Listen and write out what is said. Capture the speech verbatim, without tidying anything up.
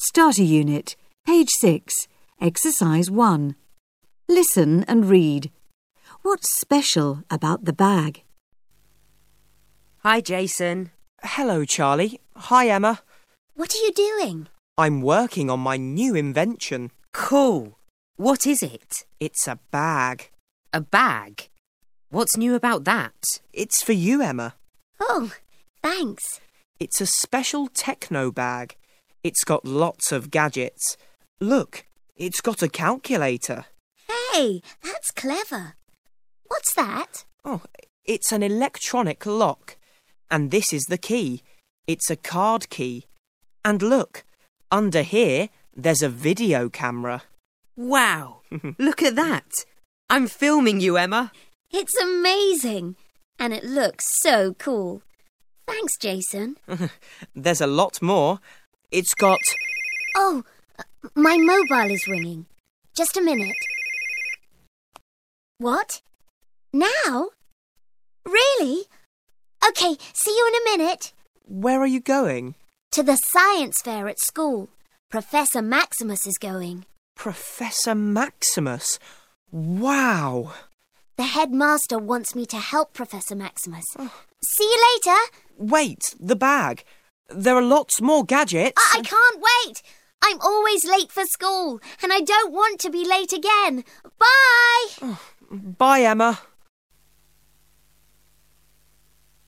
Starter Unit, page six, exercise one. Listen and read. What's special about the bag? Hi, Jason. Hello, Charlie. Hi, Emma. What are you doing? I'm working on my new invention. Cool. What is it? It's a bag. A bag? What's new about that? It's for you, Emma. Oh, thanks. It's a special techno bag. It's got lots of gadgets. Look, it's got a calculator. Hey, that's clever. What's that? Oh, it's an electronic lock. And this is the key. It's a card key. And look, under here, there's a video camera. Wow! Look at that! I'm filming you, Emma. It's amazing. And it looks so cool. Thanks, Jason. There's a lot more. It's got... Oh, my mobile is ringing. Just a minute. What? Now? Really? OK, see you in a minute. Where are you going? To the science fair at school. Professor Maximus is going. Professor Maximus? Wow! The headmaster wants me to help Professor Maximus. Oh. See you later. Wait, the bag. There are lots more gadgets. I, I can't wait. I'm always late for school, and I don't want to be late again. Bye! Oh, bye, Emma.